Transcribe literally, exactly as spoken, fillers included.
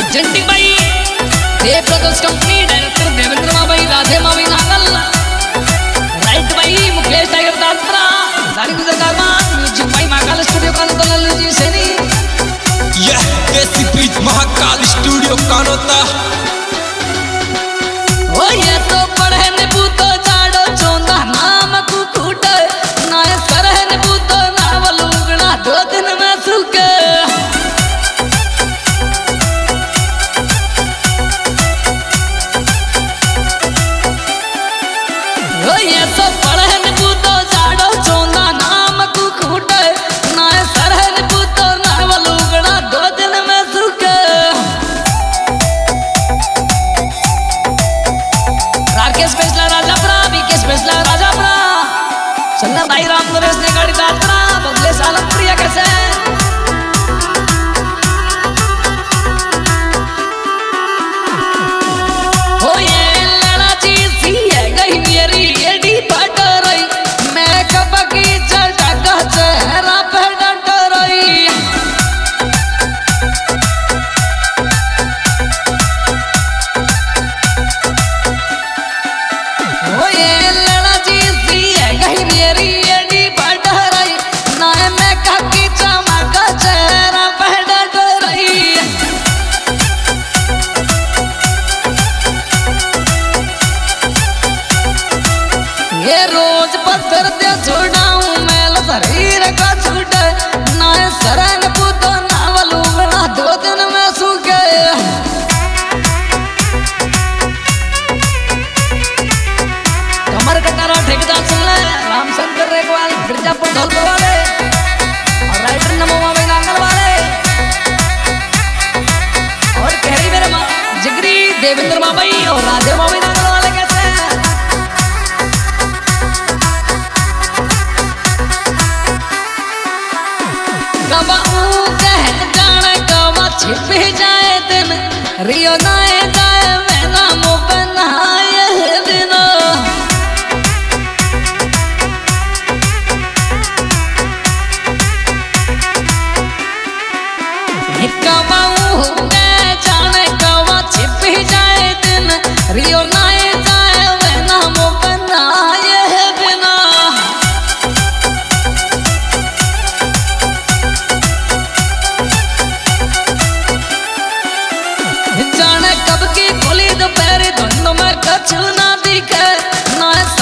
जंटी भाई Dev Prakash company director Devendra माबाई राधे मावी नागल राइट भाई मुकेश टाइगर दासपुरा सारी गुजरकार मां म्यूजिक भाई महाकाल स्टूडियो कानोता जी सेनी यह देसी बीट महाकाल स्टूडियो कानोता ओ ये तो पढ़े ने बूतो जाड़ो चोंदा नाम कुकुट ना सरह ने बूतो नावल उगना दो दिन में सूके ये तो पढ़न बूतो जाड़ो चोंदा नाम कुकुट ना सरहन बूतो नावल उगड़ा दो दिन में सूखे राकेश पेशला राजापुरा विकेश पेशला राजापुरा चलना भाई राम नरेश ने गाड़ी दातरा बगले सालम प्रिया कैसे हो ये लड़ा जी सी है गई मेरी ये रोज पत्थर दे छोड़ाऊं मैल शरीर का छूट ना सरन पूतो नावल उगना दो दिन में सूखे कमर कटारा ठेकेदार सुन ले राम शंकर रेगवाल मिर्जापुर धौलपुर वाले और राइटर नमो मावे नांगल वाले और कहरी मेरे माँ जिगरी देवेंद्र माबाई और राधे मावे नांगल वाले कैसे कवा ऊ कह जाने कवा छिप जाए दिन रियो नाए जाए मैना मुँह नहाए दिन कवा ऊ कह जाने कवा छिप जाए दिन रियो नाए जाए मैना मुँह नहाए बिना जाने कब की खुली दोपहर धुंध में कछु ना दिखे ना